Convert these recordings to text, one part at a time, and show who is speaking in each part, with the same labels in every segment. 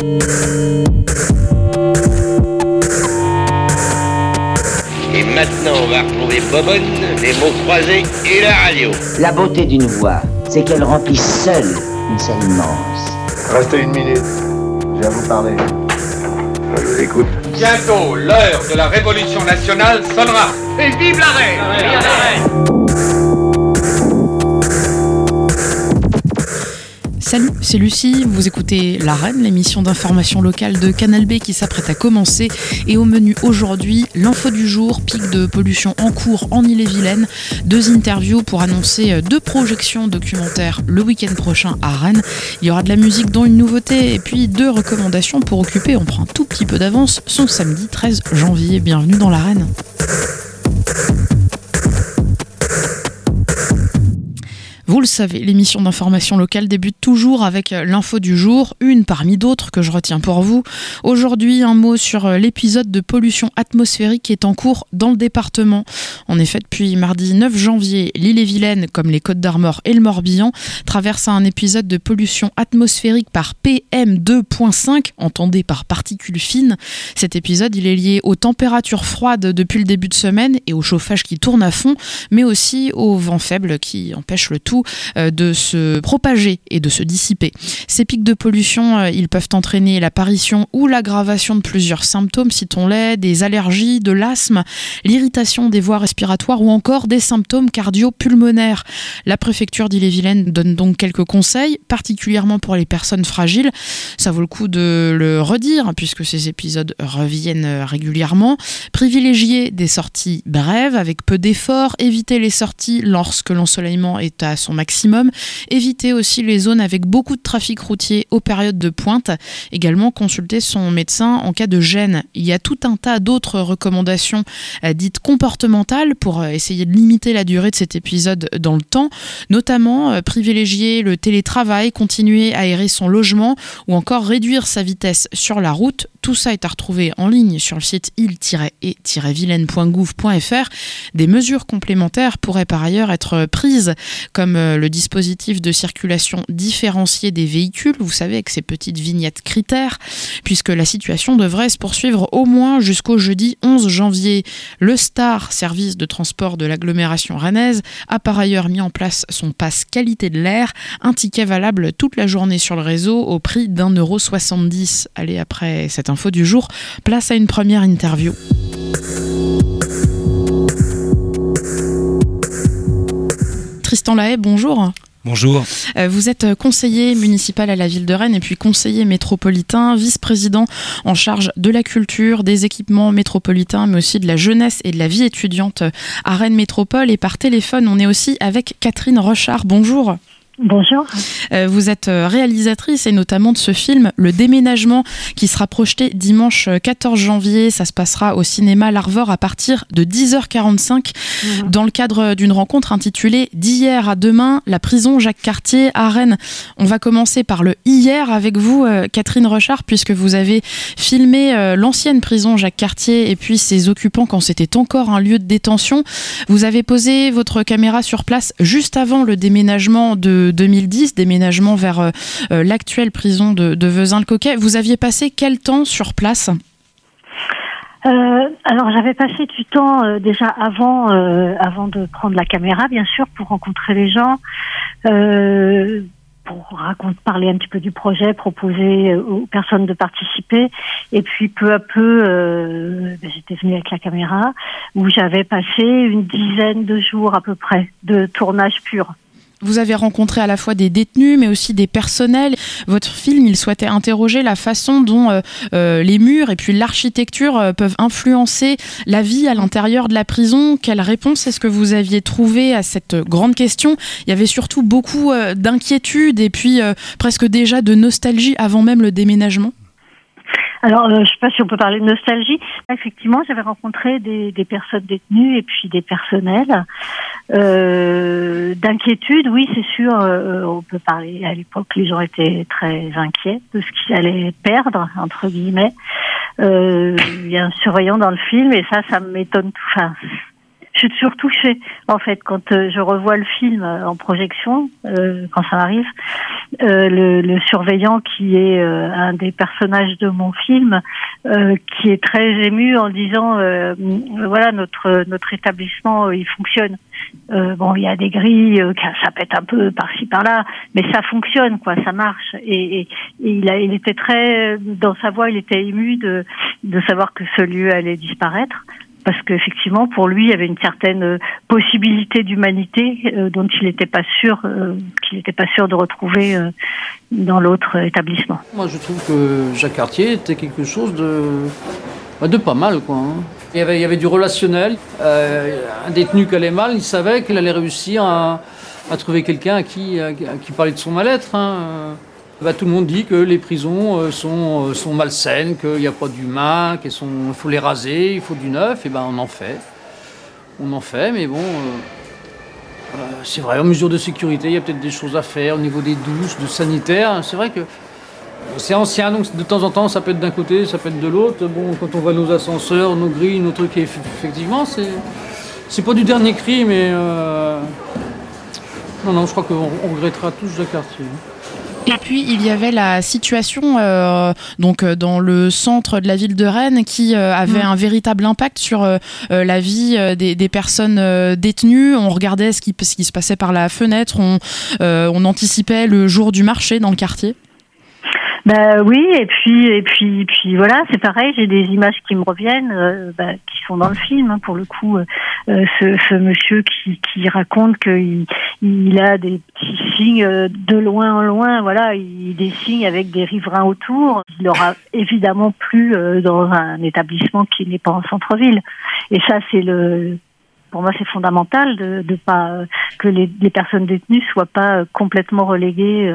Speaker 1: Et maintenant, on va retrouver Bobonne, les mots croisés et la radio.
Speaker 2: La beauté d'une voix, c'est qu'elle remplit seule une scène immense.
Speaker 3: Restez une minute, je viens vous parler. Je vous écoute.
Speaker 4: Bientôt, l'heure de la révolution nationale sonnera. Et vive la reine! Vive la reine!
Speaker 5: Salut, c'est Lucie, vous écoutez La Reine, l'émission d'information locale de Canal B qui s'apprête à commencer. Et au menu aujourd'hui, l'info du jour, pic de pollution en cours en Ille-et-Vilaine, 2 interviews pour annoncer 2 projections documentaires le week-end prochain à Rennes. Il y aura de la musique dont une nouveauté et puis 2 recommandations pour occuper, on prend un tout petit peu d'avance, son samedi 13 janvier. Bienvenue dans La Reine. Vous le savez, l'émission d'information locale débute toujours avec l'info du jour, une parmi d'autres que je retiens pour vous. Aujourd'hui, un mot sur l'épisode de pollution atmosphérique qui est en cours dans le département. En effet, depuis mardi 9 janvier, l'Ille-et-Vilaine, comme les Côtes-d'Armor et le Morbihan, traverse un épisode de pollution atmosphérique par PM2.5, entendez par particules fines. Cet épisode, il est lié aux températures froides depuis le début de semaine et au chauffage qui tourne à fond, mais aussi au vent faible qui empêche le tout de se propager et de se dissiper. Ces pics de pollution, ils peuvent entraîner l'apparition ou l'aggravation de plusieurs symptômes, citons-les, des allergies, de l'asthme, l'irritation des voies respiratoires ou encore des symptômes cardio-pulmonaires. La préfecture d'Ille-et-Vilaine donne donc quelques conseils, particulièrement pour les personnes fragiles. Ça vaut le coup de le redire, puisque ces épisodes reviennent régulièrement. Privilégier des sorties brèves, avec peu d'efforts, éviter les sorties lorsque l'ensoleillement est à son maximum, éviter aussi les zones avec beaucoup de trafic routier aux périodes de pointe, également consulter son médecin en cas de gêne. Il y a tout un tas d'autres recommandations dites comportementales pour essayer de limiter la durée de cet épisode dans le temps, notamment privilégier le télétravail, continuer à aérer son logement ou encore réduire sa vitesse sur la route. Tout ça est à retrouver en ligne sur le site ille-et-vilaine.gouv.fr. Des mesures complémentaires pourraient par ailleurs être prises, comme le dispositif de circulation différenciée des véhicules, vous savez, avec ces petites vignettes critères, puisque la situation devrait se poursuivre au moins jusqu'au jeudi 11 janvier. Le STAR, service de transport de l'agglomération rennaise, a par ailleurs mis en place son pass qualité de l'air, un ticket valable toute la journée sur le réseau au prix d'1,70 €. Allez, après cette info du jour, place à une première interview. Tristan Lahaye, bonjour.
Speaker 6: Bonjour.
Speaker 5: Vous êtes conseiller municipal à la ville de Rennes et puis conseiller métropolitain, vice-président en charge de la culture, des équipements métropolitains, mais aussi de la jeunesse et de la vie étudiante à Rennes Métropole. Et par téléphone, on est aussi avec Catherine Rochard. Bonjour.
Speaker 7: Bonjour.
Speaker 5: Vous êtes réalisatrice et notamment de ce film Le Déménagement qui sera projeté dimanche 14 janvier. Ça se passera au cinéma L'Arvor à partir de 10h45 dans le cadre d'une rencontre intitulée D'hier à demain, la prison Jacques Cartier à Rennes. On va commencer par le hier avec vous, Catherine Rochard, puisque vous avez filmé l'ancienne prison Jacques Cartier et puis ses occupants quand c'était encore un lieu de détention. Vous avez posé votre caméra sur place juste avant le déménagement de 2010, déménagement vers l'actuelle prison de Vezin-le-Coquet. Vous aviez passé quel temps sur place ?
Speaker 7: Alors j'avais passé du temps déjà avant de prendre la caméra, bien sûr, pour rencontrer les gens, pour parler un petit peu du projet, proposer aux personnes de participer. Et puis peu à peu, j'étais venue avec la caméra, où j'avais passé une dizaine de jours à peu près de tournage pur.
Speaker 5: Vous avez rencontré à la fois des détenus, mais aussi des personnels. Votre film, il souhaitait interroger la façon dont les murs et puis l'architecture peuvent influencer la vie à l'intérieur de la prison. Quelle réponse est-ce que vous aviez trouvé à cette grande question ? Il y avait surtout beaucoup d'inquiétude et puis presque déjà de nostalgie avant même le déménagement.
Speaker 7: Alors, je ne sais pas si on peut parler de nostalgie. Effectivement, j'avais rencontré des personnes détenues et puis des personnels. D'inquiétude, oui, c'est sûr. On peut parler, à l'époque, les gens étaient très inquiets de ce qu'ils allaient perdre, entre guillemets. Il y a un surveillant dans le film et ça m'étonne. Enfin, Je suis toujours touchée, en fait, quand je revois le film en projection, quand ça m'arrive. Le surveillant qui est un des personnages de mon film, qui est très ému en disant voilà, notre établissement il fonctionne. Bon, il y a des grilles, ça pète un peu par-ci par-là, mais ça fonctionne, quoi, ça marche. Et il était très, dans sa voix, il était ému de savoir que ce lieu allait disparaître. Parce qu'effectivement, pour lui, il y avait une certaine possibilité d'humanité dont il n'était pas sûr, qu'il n'était pas sûr de retrouver dans l'autre établissement.
Speaker 6: Moi, je trouve que Jacques Cartier était quelque chose de pas mal, quoi. Hein. Il y avait du relationnel. Un détenu qui allait mal, il savait qu'il allait réussir à trouver quelqu'un à qui parlait de son mal-être. Hein. Tout le monde dit que les prisons sont malsaines, qu'il n'y a pas d'humain, qu'il faut les raser, il faut du neuf. Et ben on en fait. Mais bon, c'est vrai, en mesure de sécurité, il y a peut-être des choses à faire au niveau des douches, de sanitaire. C'est vrai que c'est ancien, donc de temps en temps, ça peut être d'un côté, ça peut être de l'autre. Bon, quand on voit nos ascenseurs, nos grilles, nos trucs, effectivement, c'est pas du dernier cri, mais non, je crois qu'on regrettera tous Jacques Cartier.
Speaker 5: Et puis il y avait la situation dans le centre de la ville de Rennes qui avait un véritable impact sur la vie des personnes détenues. On regardait ce qui se passait par la fenêtre, on anticipait le jour du marché dans le quartier.
Speaker 7: Oui, et puis voilà, c'est pareil, j'ai des images qui me reviennent, qui sont dans le film, hein, pour le coup, ce monsieur qui raconte qu'il a des petits signes de loin en loin, voilà, des signes avec des riverains autour. Il aura évidemment plus dans un établissement qui n'est pas en centre-ville. Et ça, pour moi, c'est fondamental de pas que les personnes détenues soient pas complètement reléguées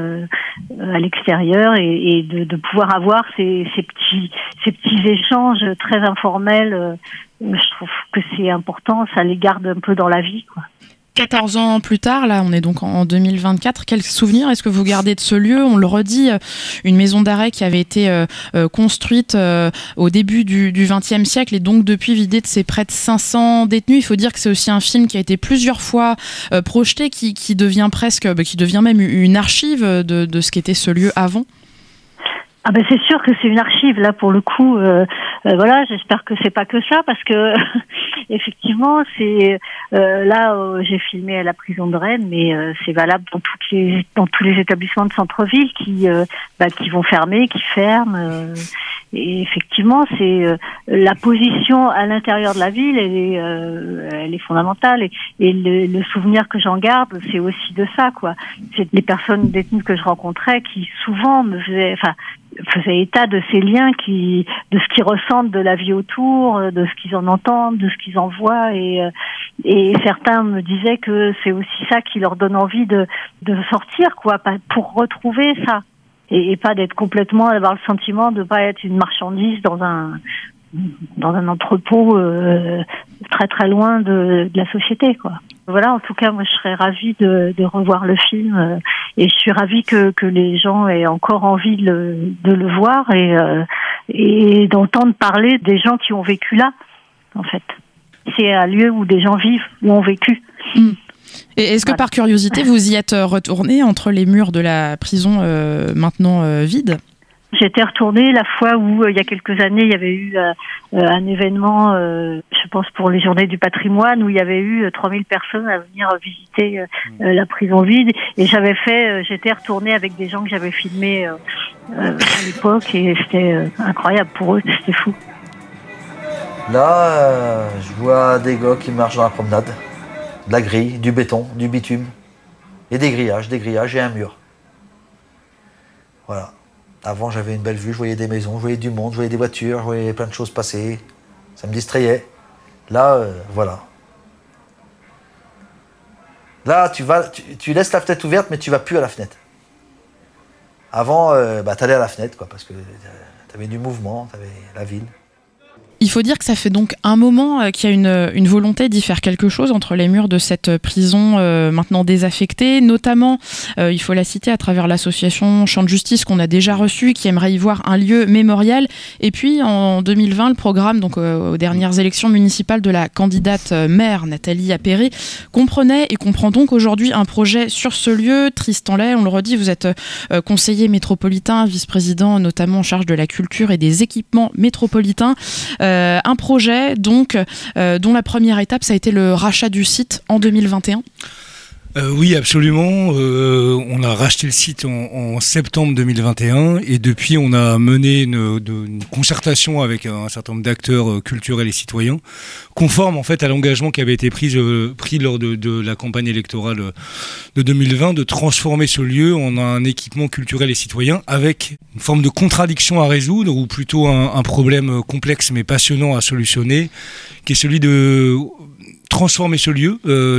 Speaker 7: à l'extérieur et de pouvoir avoir ces petits échanges très informels. Je trouve que c'est important, ça les garde un peu dans la vie, quoi.
Speaker 5: 14 ans plus tard, là on est donc en 2024, quel souvenir est-ce que vous gardez de ce lieu ? On le redit, une maison d'arrêt qui avait été construite au début du XXe siècle et donc depuis vidée de ses près de 500 détenus. Il faut dire que c'est aussi un film qui a été plusieurs fois projeté, qui devient qui devient même une archive de ce qu'était ce lieu avant.
Speaker 7: Ah ben c'est sûr que c'est une archive là pour le coup. Voilà, j'espère que c'est pas que ça parce que effectivement c'est j'ai filmé à la prison de Rennes, mais c'est valable dans tous les établissements de centre-ville qui vont fermer, qui ferment. Et effectivement, c'est la position à l'intérieur de la ville, elle est fondamentale. Et le souvenir que j'en garde, c'est aussi de ça, quoi. C'est les personnes détenues que je rencontrais qui souvent faisaient état de ces liens, de ce qu'ils ressentent de la vie autour, de ce qu'ils en entendent, de ce qu'ils en voient. Et certains me disaient que c'est aussi ça qui leur donne envie de sortir, quoi, pour retrouver ça. Et pas d'avoir le sentiment de pas être une marchandise dans un entrepôt très très loin de la société, quoi. Voilà, en tout cas, moi je serais ravie de revoir le film et je suis ravie que les gens aient encore envie de le voir et d'entendre parler des gens qui ont vécu là, en fait. C'est un lieu où des gens vivent, où ont vécu.
Speaker 5: Et est-ce que par curiosité, vous y êtes retourné entre les murs de la prison maintenant vide ?
Speaker 7: J'étais retournée la fois où, il y a quelques années, il y avait eu un événement, je pense pour les Journées du patrimoine, où il y avait eu 3000 personnes à venir visiter la prison vide. Et j'étais retournée avec des gens que j'avais filmés à l'époque et c'était incroyable pour eux, c'était fou.
Speaker 8: Là, je vois des gars qui marchent dans la promenade. De la grille, du béton, du bitume. Et des grillages et un mur. Voilà. Avant, j'avais une belle vue, je voyais des maisons, je voyais du monde, je voyais des voitures, je voyais plein de choses passer. Ça me distrayait. Là, voilà. Là, tu laisses la fenêtre ouverte, mais tu vas plus à la fenêtre. Avant, t'allais à la fenêtre, quoi, parce que t'avais du mouvement, t'avais la ville.
Speaker 5: Il faut dire que ça fait donc un moment qu'il y a une volonté d'y faire quelque chose entre les murs de cette prison maintenant désaffectée, notamment, il faut la citer, à travers l'association Champ de Justice qu'on a déjà reçue, qui aimerait y voir un lieu mémorial. Et puis en 2020, le programme, donc aux dernières élections municipales, de la candidate maire Nathalie Appéré comprenait et comprend donc aujourd'hui un projet sur ce lieu. Tristan Lay, on le redit, vous êtes conseiller métropolitain, vice-président notamment en charge de la culture et des équipements métropolitains. Un projet donc dont la première étape, ça a été le rachat du site en 2021.
Speaker 9: Oui, absolument. On a racheté le site en septembre 2021 et depuis on a mené une concertation avec un certain nombre d'acteurs culturels et citoyens, conforme en fait à l'engagement qui avait été pris lors de la campagne électorale de 2020, de transformer ce lieu en un équipement culturel et citoyen, avec une forme de contradiction à résoudre, ou plutôt un problème complexe mais passionnant à solutionner, qui est celui de transformer ce lieu,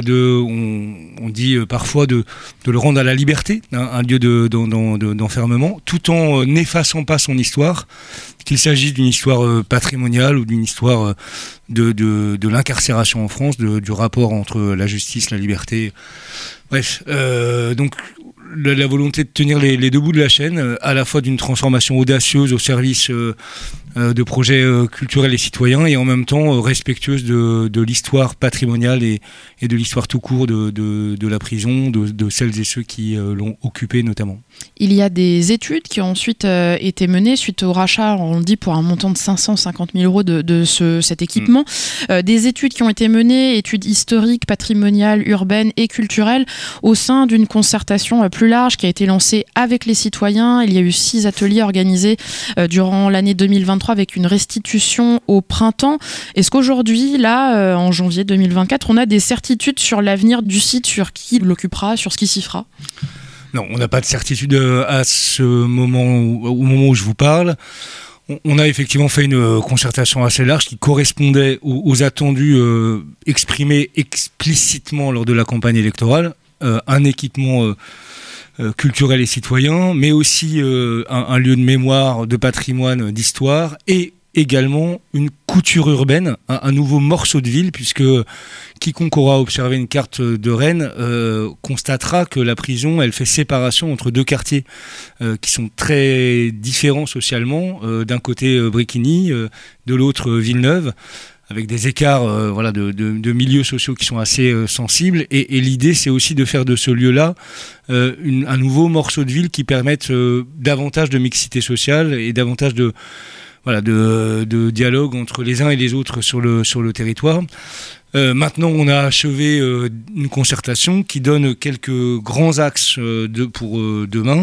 Speaker 9: on dit parfois de le rendre à la liberté, un lieu d'enfermement, tout en n'effaçant pas son histoire, qu'il s'agisse d'une histoire patrimoniale ou d'une histoire de l'incarcération en France, du rapport entre la justice, la liberté. Bref, donc la volonté de tenir les deux bouts de la chaîne, à la fois d'une transformation audacieuse au service de projets culturels et citoyens, et en même temps respectueuse de l'histoire patrimoniale et de l'histoire tout court de la prison, de celles et ceux qui l'ont occupée notamment.
Speaker 5: Il y a des études qui ont ensuite été menées suite au rachat, on le dit, pour un montant de 550 000 euros de cet équipement. Des études qui ont été menées, études historiques, patrimoniales, urbaines et culturelles, au sein d'une concertation plus large qui a été lancée avec les citoyens. Il y a eu 6 ateliers organisés durant l'année 2023 avec une restitution au printemps. Est-ce qu'aujourd'hui, là, en janvier 2024, on a des certitudes sur l'avenir du site, sur qui l'occupera, sur ce qui s'y fera ?
Speaker 9: Non, on n'a pas de certitude à ce moment, au moment où je vous parle. On a effectivement fait une concertation assez large qui correspondait aux attendus exprimés explicitement lors de la campagne électorale. Un équipement culturel et citoyen, mais aussi un lieu de mémoire, de patrimoine, d'histoire, et également une couture urbaine, un nouveau morceau de ville, puisque quiconque aura observé une carte de Rennes constatera que la prison, elle fait séparation entre deux quartiers qui sont très différents socialement, d'un côté Bréquigny, de l'autre Villeneuve, avec des écarts de milieux sociaux qui sont assez sensibles. Et l'idée, c'est aussi de faire de ce lieu-là un nouveau morceau de ville qui permette davantage de mixité sociale et davantage de dialogue entre les uns et les autres sur le territoire. Maintenant, on a achevé une concertation qui donne quelques grands axes pour demain,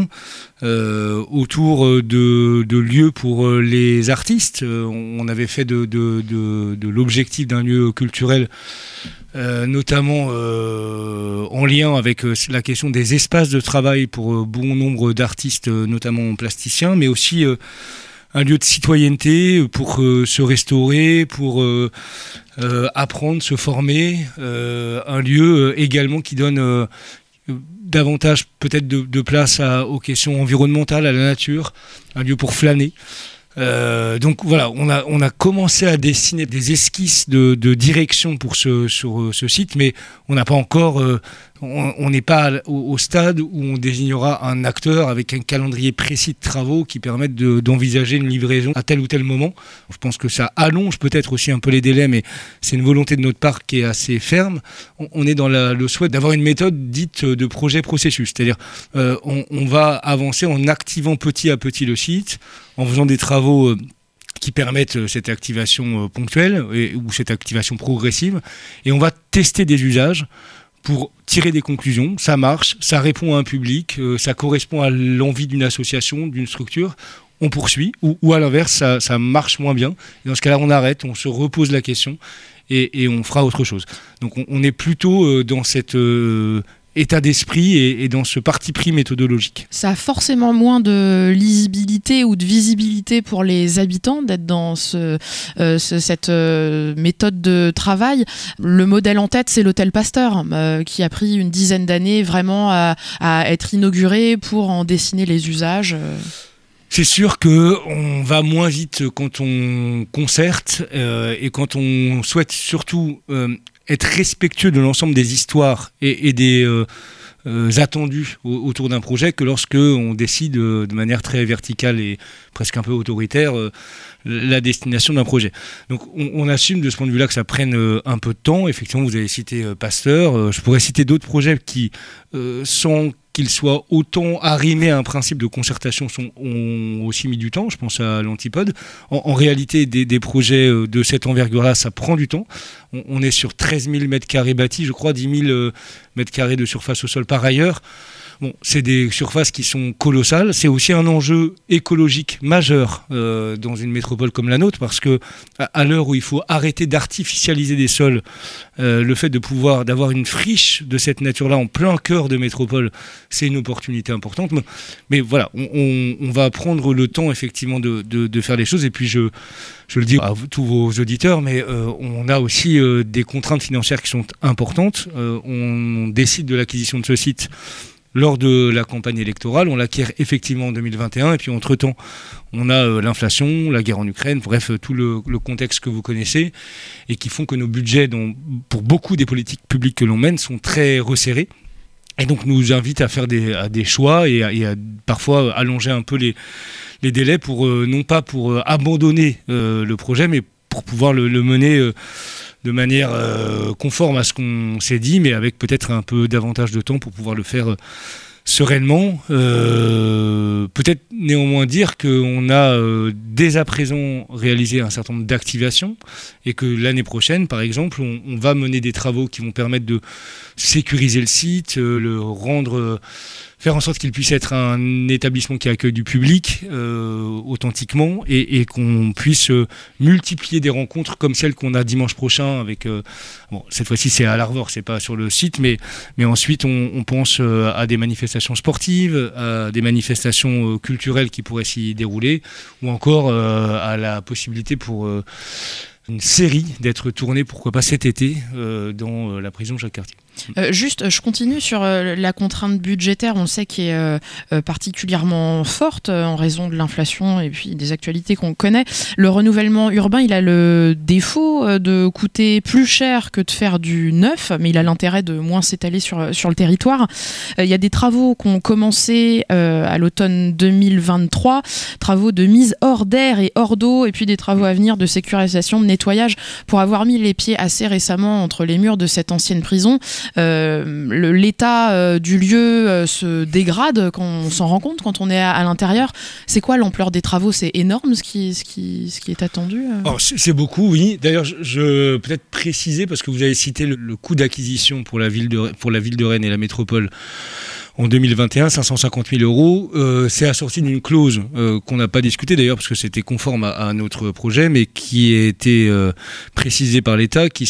Speaker 9: autour de lieux pour les artistes. On avait fait de l'objectif d'un lieu culturel, notamment en lien avec la question des espaces de travail pour bon nombre d'artistes, notamment plasticiens, mais aussi un lieu de citoyenneté pour se restaurer, pour apprendre, se former, un lieu également qui donne davantage peut-être de place aux questions environnementales, à la nature, un lieu pour flâner. Donc voilà, on a commencé à dessiner des esquisses de direction sur ce site, mais on n'a pas encore, on n'est pas au stade où on désignera un acteur avec un calendrier précis de travaux qui permettent d'envisager une livraison à tel ou tel moment. Je pense que ça allonge peut-être aussi un peu les délais, mais c'est une volonté de notre part qui est assez ferme. On est dans le souhait d'avoir une méthode dite de projet-processus, c'est-à-dire on va avancer en activant petit à petit le site, en faisant des travaux qui permettent cette activation ponctuelle ou cette activation progressive, et on va tester des usages pour tirer des conclusions. Ça marche, ça répond à un public, ça correspond à l'envie d'une association, d'une structure, on poursuit, ou à l'inverse, ça marche moins bien. Et dans ce cas-là, on arrête, on se repose la question et on fera autre chose. Donc on est plutôt dans cet état d'esprit et dans ce parti pris méthodologique.
Speaker 5: Ça a forcément moins de lisibilité ou de visibilité pour les habitants d'être dans cette méthode de travail. Le modèle en tête, c'est l'hôtel Pasteur, qui a pris une dizaine d'années vraiment à être inauguré pour en dessiner les usages.
Speaker 9: C'est sûr qu'on va moins vite quand on concerte et quand on souhaite surtout être respectueux de l'ensemble des histoires et des attendus autour d'un projet que lorsque on décide de manière très verticale et presque un peu autoritaire la destination d'un projet. Donc on assume de ce point de vue-là que ça prenne un peu de temps. Effectivement, vous avez cité Pasteur. Je pourrais citer d'autres projets qui, sans qu'ils soient autant arrimés à un principe de concertation, ont aussi mis du temps. Je pense à l'Antipode. En réalité, des projets de cette envergure-là, ça prend du temps. On est sur 13 000 m² bâtis, je crois, 10 000 m² de surface au sol par ailleurs. Bon, c'est des surfaces qui sont colossales. C'est aussi un enjeu écologique majeur dans une métropole comme la nôtre, parce que à l'heure où il faut arrêter d'artificialiser des sols, le fait d'avoir une friche de cette nature-là en plein cœur de métropole, c'est une opportunité importante. Mais voilà, on va prendre le temps effectivement de faire les choses. Et puis je le dis à tous vos auditeurs, mais on a aussi des contraintes financières qui sont importantes. On décide de l'acquisition de ce site lors de la campagne électorale, on l'acquiert effectivement en 2021, et puis entre-temps, on a l'inflation, la guerre en Ukraine, bref, tout le contexte que vous connaissez, et qui font que nos budgets, pour beaucoup des politiques publiques que l'on mène, sont très resserrés, et donc nous invitent à faire des choix, et à parfois allonger un peu les délais, non pas pour abandonner le projet, mais pour pouvoir le mener de manière conforme à ce qu'on s'est dit, mais avec peut-être un peu davantage de temps pour pouvoir le faire sereinement. Peut-être néanmoins dire qu'on a dès à présent réalisé un certain nombre d'activations et que l'année prochaine, par exemple, on va mener des travaux qui vont permettre de sécuriser le site, le rendre... faire en sorte qu'il puisse être un établissement qui accueille du public authentiquement et qu'on puisse multiplier des rencontres comme celle qu'on a dimanche prochain avec... cette fois-ci c'est à l'Arvor, c'est pas sur le site, mais ensuite on pense à des manifestations sportives, à des manifestations culturelles qui pourraient s'y dérouler, ou encore à la possibilité pour... une série d'être tournée, pourquoi pas cet été, dans la prison Jacques-Cartier.
Speaker 5: Juste, je continue sur la contrainte budgétaire, on sait qu'elle est particulièrement forte en raison de l'inflation et puis des actualités qu'on connaît. Le renouvellement urbain, il a le défaut de coûter plus cher que de faire du neuf, mais il a l'intérêt de moins s'étaler sur le territoire. Il y a des travaux qui ont commencé à l'automne 2023, travaux de mise hors d'air et hors d'eau, et puis des travaux à venir de sécurisation, de nettoyage, pour avoir mis les pieds assez récemment entre les murs de cette ancienne prison. L'état du lieu se dégrade quand on s'en rend compte, quand on est à l'intérieur. C'est quoi l'ampleur des travaux ? C'est énorme ce qui est attendu
Speaker 9: C'est beaucoup, oui. D'ailleurs, je peut-être préciser, parce que vous avez cité le coût d'acquisition pour la ville de Rennes et la métropole en 2021, 550 000 €. C'est assorti d'une clause qu'on n'a pas discutée d'ailleurs, parce que c'était conforme à notre projet, mais qui a été précisée par l'État, qui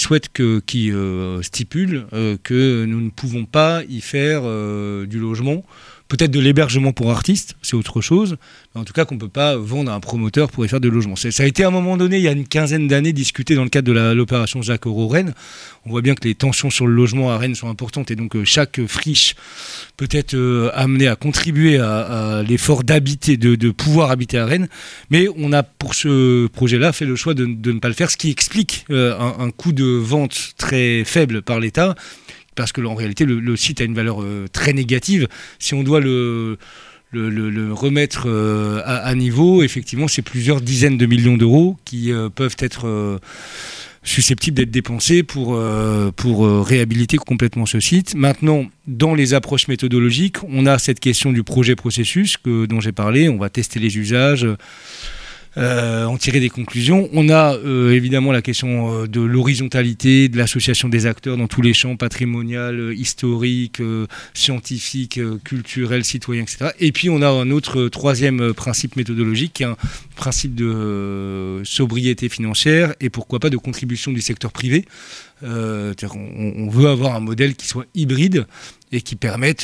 Speaker 9: stipule que nous ne pouvons pas y faire du logement. Peut-être de l'hébergement pour artistes, c'est autre chose, mais en tout cas qu'on ne peut pas vendre à un promoteur pour y faire de logement. Ça a été à un moment donné, il y a une quinzaine d'années, discuté dans le cadre de l'opération Jacques Euro Rennes. On voit bien que les tensions sur le logement à Rennes sont importantes, et donc chaque friche peut être amenée à contribuer à l'effort d'habiter, de pouvoir habiter à Rennes. Mais on a pour ce projet-là fait le choix de ne pas le faire, ce qui explique un coût de vente très faible par l'État, parce que en réalité le site a une valeur très négative. Si on doit le remettre à niveau, effectivement c'est plusieurs dizaines de millions d'euros qui peuvent être susceptibles d'être dépensés pour réhabiliter complètement ce site. Maintenant, dans les approches méthodologiques, on a cette question du projet-processus dont j'ai parlé. On va tester les usages, en tirer des conclusions. On a évidemment la question de l'horizontalité, de l'association des acteurs dans tous les champs, patrimonial, historique, scientifique, culturel, citoyen, etc. Et puis on a un autre troisième principe méthodologique, qui est un principe de sobriété financière et pourquoi pas de contribution du secteur privé. On veut avoir un modèle qui soit hybride et qui permette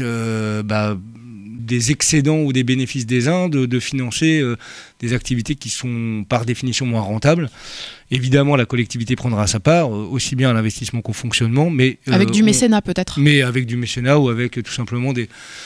Speaker 9: des excédents ou des bénéfices des uns de financer des activités qui sont par définition moins rentables. Évidemment, la collectivité prendra sa part, aussi bien à l'investissement qu'au fonctionnement. Mais,
Speaker 5: avec du mécénat peut-être.
Speaker 9: Mais avec du mécénat ou avec tout simplement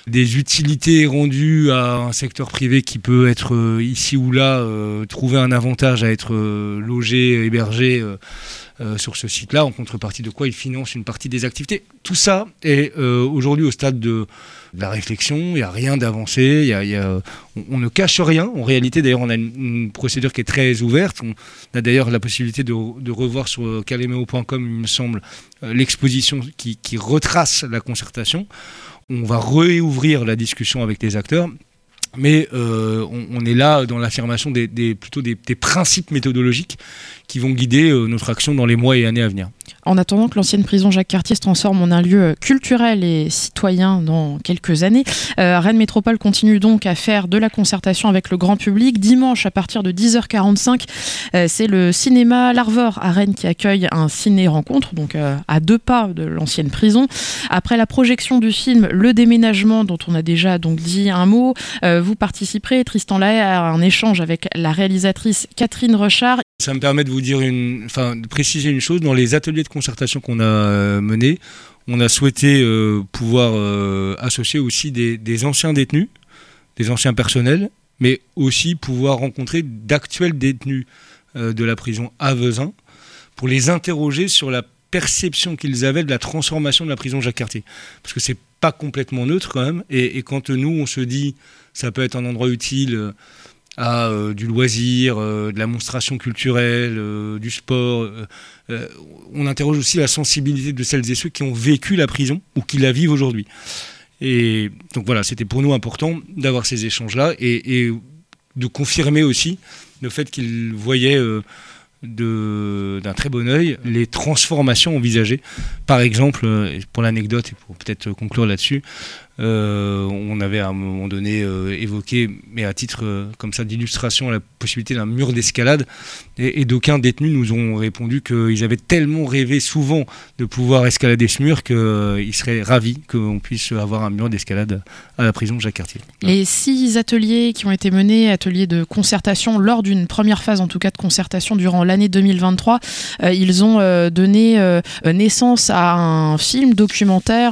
Speaker 9: des utilités rendues à un secteur privé qui peut être ici ou là, trouver un avantage à être logé, hébergé sur ce site-là, en contrepartie de quoi il finance une partie des activités. Tout ça est aujourd'hui au stade de la réflexion, il n'y a rien d'avancé, on ne cache rien. En réalité, d'ailleurs, on a une procédure qui est très ouverte. On a d'ailleurs la possibilité de revoir sur calemeo.com, il me semble, l'exposition qui retrace la concertation. On va réouvrir la discussion avec les acteurs. Mais on est là dans l'affirmation plutôt des principes méthodologiques qui vont guider notre action dans les mois et années à venir.
Speaker 5: En attendant que l'ancienne prison Jacques-Cartier se transforme en un lieu culturel et citoyen dans quelques années, Rennes Métropole continue donc à faire de la concertation avec le grand public. Dimanche, à partir de 10h45, c'est le cinéma L'Arvor à Rennes qui accueille un ciné-rencontre, donc à 2 pas de l'ancienne prison. Après la projection du film Le Déménagement, dont on a déjà donc dit un mot, vous participerez, Tristan Lahaye, à un échange avec la réalisatrice Catherine Rechard.
Speaker 9: Ça me permet de vous dire de préciser une chose. Dans les ateliers de concertation qu'on a menés, on a souhaité pouvoir associer aussi des anciens détenus, des anciens personnels, mais aussi pouvoir rencontrer d'actuels détenus de la prison à Vezin pour les interroger sur la perception qu'ils avaient de la transformation de la prison Jacques-Cartier. Parce que c'est pas complètement neutre quand même. Et quand nous, on se dit ça peut être un endroit utile à du loisir, de la monstration culturelle, du sport. On interroge aussi la sensibilité de celles et ceux qui ont vécu la prison ou qui la vivent aujourd'hui. Et donc voilà, c'était pour nous important d'avoir ces échanges-là et de confirmer aussi le fait qu'ils voyaient d'un très bon œil les transformations envisagées. Par exemple, pour l'anecdote et pour peut-être conclure là-dessus, on avait à un moment donné évoqué, mais à titre comme ça d'illustration, la possibilité d'un mur d'escalade et d'aucuns détenus nous ont répondu qu'ils avaient tellement rêvé souvent de pouvoir escalader ce mur qu'ils seraient ravis qu'on puisse avoir un mur d'escalade à la prison Jacques-Cartier.
Speaker 5: Les 6 ateliers qui ont été menés, ateliers de concertation lors d'une première phase en tout cas de concertation durant l'année 2023, ils ont donné naissance à un film documentaire,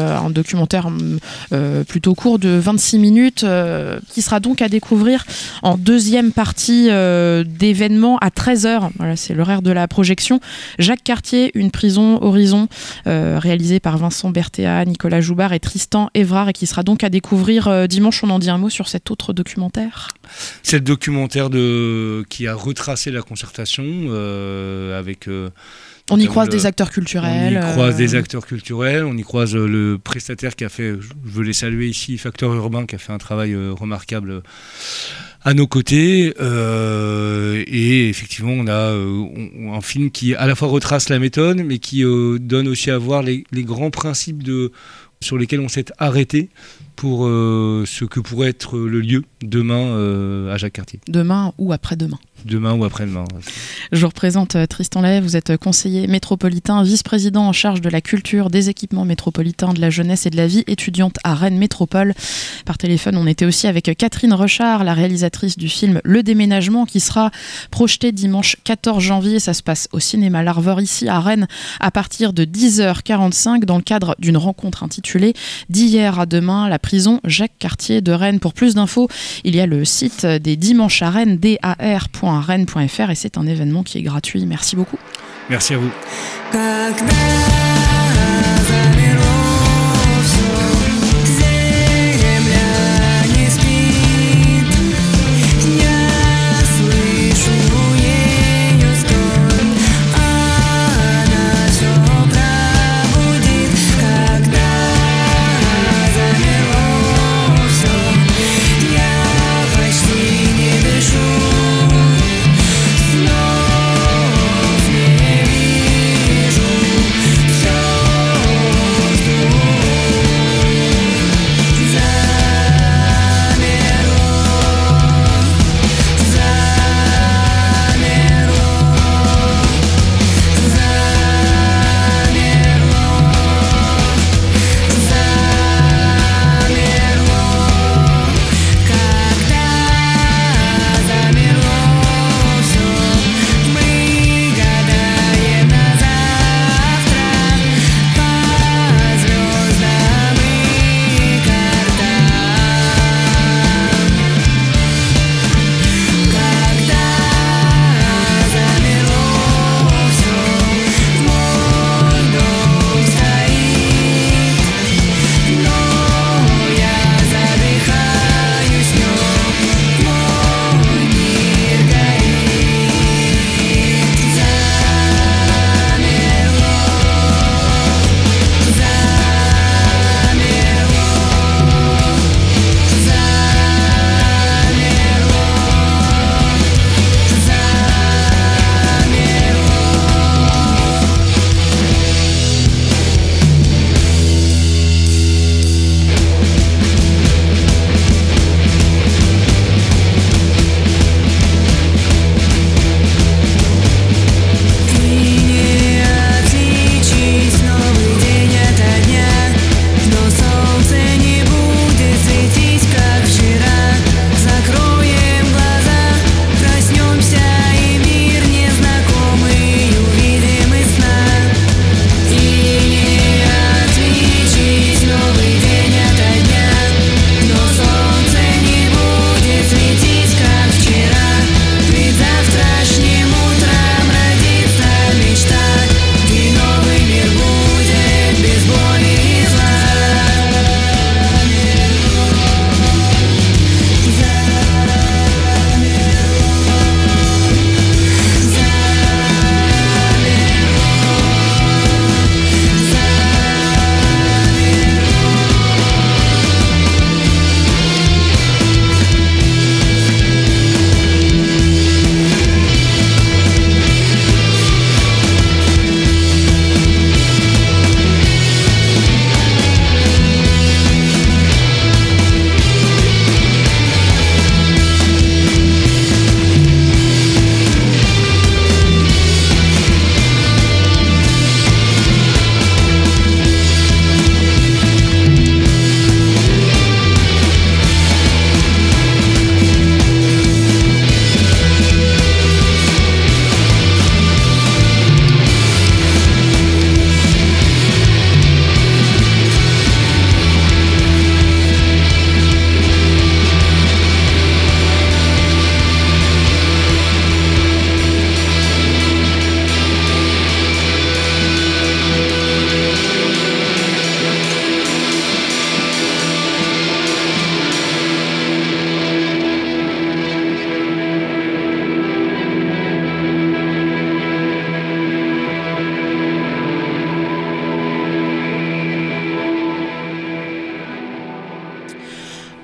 Speaker 5: plutôt court de 26 minutes qui sera donc à découvrir en deuxième partie d'événements à 13h. Voilà, c'est l'horaire de la projection. Jacques-Cartier, une prison horizon, réalisé par Vincent Berthéa, Nicolas Joubard et Tristan Évrard, et qui sera donc à découvrir dimanche. On en dit un mot sur cet autre documentaire.
Speaker 9: C'est le documentaire qui a retracé la concertation avec...
Speaker 5: On y croise des acteurs culturels.
Speaker 9: On y croise des acteurs culturels, on y croise le prestataire qui a fait, je veux les saluer ici, Facteur Urbain, qui a fait un travail remarquable à nos côtés. Et effectivement, on a un film qui à la fois retrace la méthode, mais qui donne aussi à voir les grands principes sur lesquels on s'est arrêté pour ce que pourrait être le lieu demain à Jacques-Cartier.
Speaker 5: Demain ou après-demain.
Speaker 9: Demain ou après-demain.
Speaker 5: Je vous représente Tristan Lahaye, vous êtes conseiller métropolitain, vice-président en charge de la culture, des équipements métropolitains, de la jeunesse et de la vie étudiante à Rennes Métropole. Par téléphone, on était aussi avec Catherine Rechard, la réalisatrice du film Le Déménagement, qui sera projeté dimanche 14 janvier. Ça se passe au cinéma L'Arvor ici à Rennes à partir de 10h45 dans le cadre d'une rencontre intitulée D'hier à demain, la prison Jacques-Cartier de Rennes. Pour plus d'infos, il y a le site des Dimanches à Rennes, dar.rennes.fr, et c'est un événement qui est gratuit. Merci beaucoup.
Speaker 9: Merci à vous.
Speaker 10: Все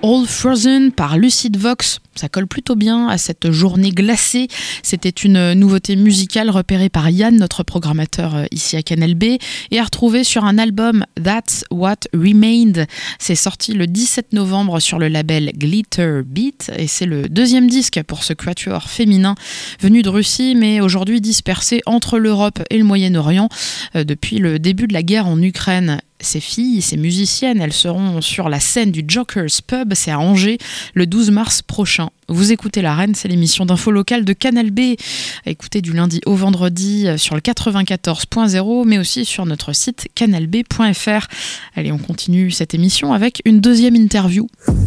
Speaker 5: All Frozen par Lucid Vox. Ça colle plutôt bien à cette journée glacée. C'était une nouveauté musicale repérée par Yann, notre programmateur ici à Canal B, et à retrouver sur un album That's What Remained. C'est sorti le 17 novembre sur le label Glitter Beat et c'est le deuxième disque pour ce quatuor féminin venu de Russie mais aujourd'hui dispersé entre l'Europe et le Moyen-Orient depuis le début de la guerre en Ukraine. Ces filles, ces musiciennes, elles seront sur la scène du Joker's Pub, c'est à Angers, le 12 mars prochain. Vous écoutez La Reine, c'est l'émission d'info locale de Canal B, à écouter du lundi au vendredi sur le 94.0, mais aussi sur notre site canalb.fr. Allez, on continue cette émission avec une deuxième interview.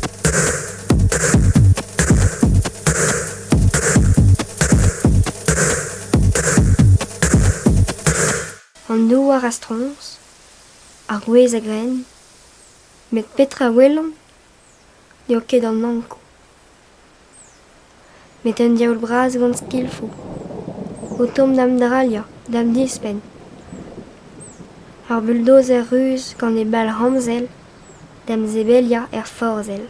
Speaker 10: En do war astrons, ar gwez a gren, met petra welon, n'eo ket an manko. Met un diaoul braz gant skilfo, o tom dam dralia, dam dispen. Ar bulldozer ruz gant e bal ramzel, dam zebelia forzel.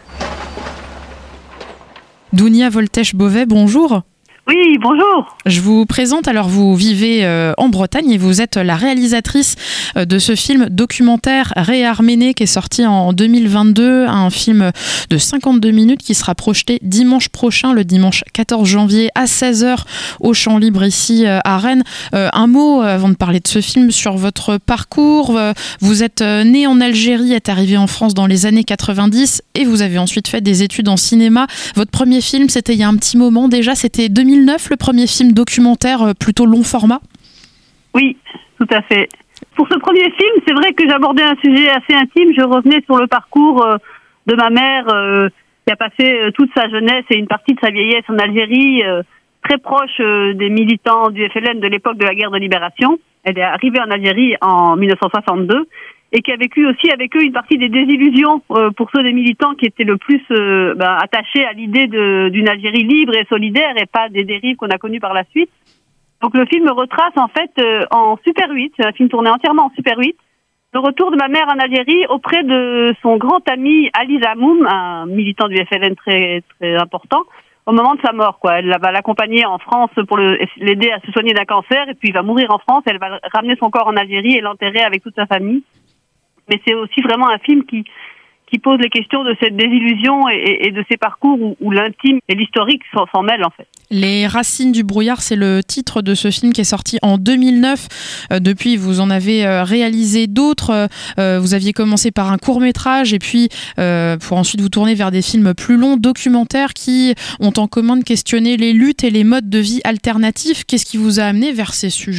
Speaker 5: Dounia Voltèche-Beauvais, bonjour.
Speaker 11: Oui, bonjour.
Speaker 5: Je vous présente, alors vous vivez en Bretagne et vous êtes la réalisatrice de ce film documentaire Réarméné qui est sorti en 2022, un film de 52 minutes qui sera projeté dimanche prochain, le dimanche 14 janvier à 16h au Champ Libre ici à Rennes. Un mot avant de parler de ce film sur votre parcours. Vous êtes né en Algérie, êtes arrivé en France dans les années 90 et vous avez ensuite fait des études en cinéma. Votre premier film, c'était il y a un petit moment déjà, c'était 2009, le premier film documentaire plutôt long format.
Speaker 11: Oui, tout à fait. Pour ce premier film, c'est vrai que j'abordais un sujet assez intime. Je revenais sur le parcours de ma mère qui a passé toute sa jeunesse et une partie de sa vieillesse en Algérie, très proche des militants du FLN de l'époque de la guerre de libération. Elle est arrivée en Algérie en 1962 et qui a vécu aussi avec eux une partie des désillusions pour ceux des militants qui étaient le plus attachés à l'idée d'une Algérie libre et solidaire et pas des dérives qu'on a connues par la suite. Donc le film retrace en fait en Super 8, c'est un film tourné entièrement en Super 8, le retour de ma mère en Algérie auprès de son grand ami Ali Zamoum, un militant du FLN très très important, au moment de sa mort, quoi. Elle va l'accompagner en France pour l'aider à se soigner d'un cancer et puis il va mourir en France. Elle va ramener son corps en Algérie et l'enterrer avec toute sa famille. Mais c'est aussi vraiment un film qui pose les questions de cette désillusion et de ces parcours où l'intime et l'historique s'en mêlent en fait. Les Racines du brouillard, c'est le titre de ce film qui est sorti en 2009. Depuis, vous en avez réalisé d'autres. Vous aviez commencé par un court-métrage et puis pour ensuite vous tourner vers des films plus longs, documentaires qui ont en commun de questionner les luttes et les modes de vie alternatifs. Qu'est-ce qui vous a amené vers ces sujets-là ?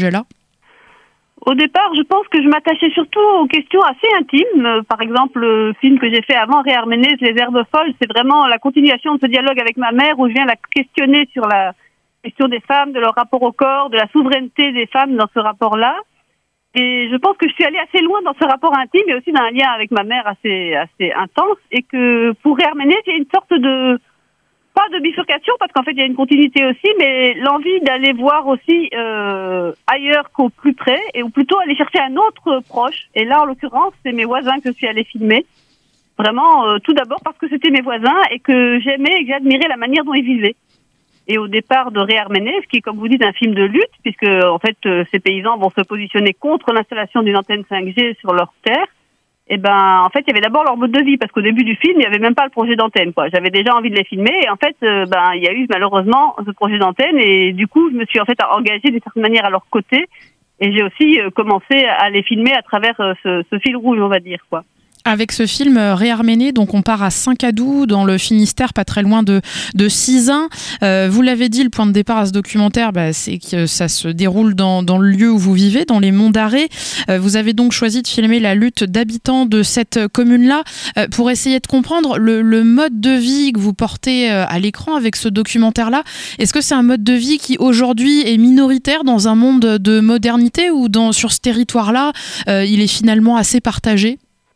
Speaker 11: Au départ, je pense que je m'attachais surtout aux questions assez intimes. Par exemple, le film que j'ai fait avant, Réarméné, Les Herbes Folles, c'est vraiment la continuation de ce dialogue avec ma mère où je viens la questionner sur la question des femmes, de leur rapport au corps, de la souveraineté des femmes dans ce rapport-là. Et je pense que je suis allée assez loin dans ce rapport intime et aussi dans un lien avec ma mère assez intense. Et que pour Réarméné, il y a une sorte de... pas de bifurcation parce qu'en fait il y a une continuité aussi, mais l'envie d'aller voir aussi ailleurs qu'au plus près et ou plutôt aller chercher un autre proche. Et là en l'occurrence c'est mes voisins que je suis allée filmer. Vraiment tout d'abord parce que c'était mes voisins et que j'aimais et que j'admirais la manière dont ils vivaient. Et au départ de Réarméné, ce qui est comme vous dites un film de lutte puisque en fait ces paysans vont se positionner contre l'installation d'une antenne 5G sur leur terre. Et en fait, il y avait d'abord leur mode de vie, parce qu'au début du film, il n'y avait même pas le projet d'antenne, quoi. J'avais déjà envie de les filmer, et en fait, il y a eu malheureusement ce projet d'antenne, et du coup, je me suis en fait engagée d'une certaine manière à leur côté, et j'ai aussi commencé à les filmer à travers ce fil rouge, on va dire, quoi. Avec ce film Réarméné, donc on part à Saint-Cadou, dans le Finistère, pas très loin de Sizun. Vous l'avez dit, le point de départ à ce documentaire, c'est que ça se déroule dans le lieu où vous vivez, dans les Monts d'Arrée. Vous avez donc choisi de filmer la lutte d'habitants de cette commune-là pour essayer de comprendre le mode de vie que vous portez à l'écran avec ce documentaire-là. Est-ce que c'est un mode de vie qui aujourd'hui est minoritaire dans un monde de modernité ou sur ce territoire-là, il est finalement assez partagé ?